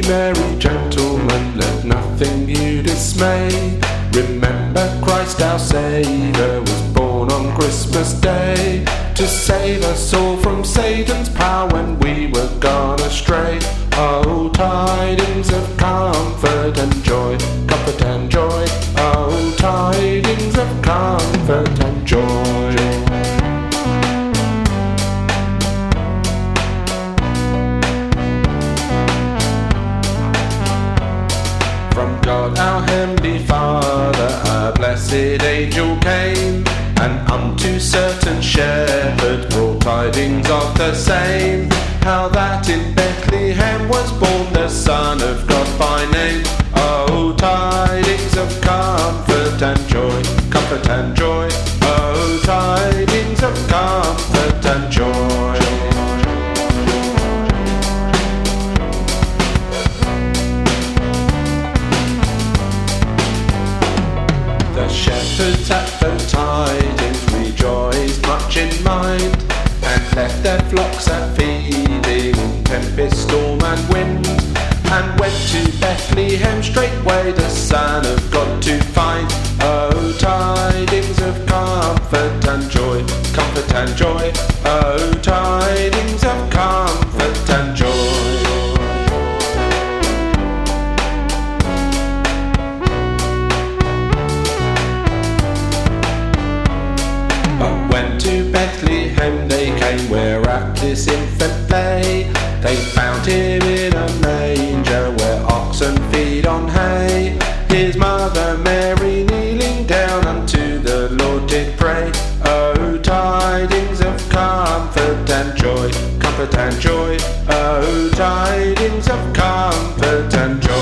merry gentlemen, let nothing you dismay. Remember Christ our Saviour was born on Christmas Day, to save us all from Satan's power when we were gone astray. Oh, tidings of comfort and joy, comfort and joy. Oh, tidings of comfort and joy. From God our Heavenly Father a blessed angel came, and unto certain shepherds brought tidings of the same, how that in Bethlehem was born the Son of God by name. Oh, tidings of comfort and joy, comfort and joy. Oh, tidings of comfort and joy. The shepherds at the tidings rejoiced much in mind, and left their flocks at feeding in tempest, storm and wind, and went to Bethlehem straightway the Son of God to find. Oh, tidings of comfort and joy, comfort and joy. Oh, tidings of comfort and joy. But when to Bethlehem they came, whereat this infant lay, they found him in a manger where oxen feed on hay. His mother Mary kneeling down unto the Lord did pray. Oh, tidings of comfort and joy, comfort and joy. Oh, tidings of comfort and joy.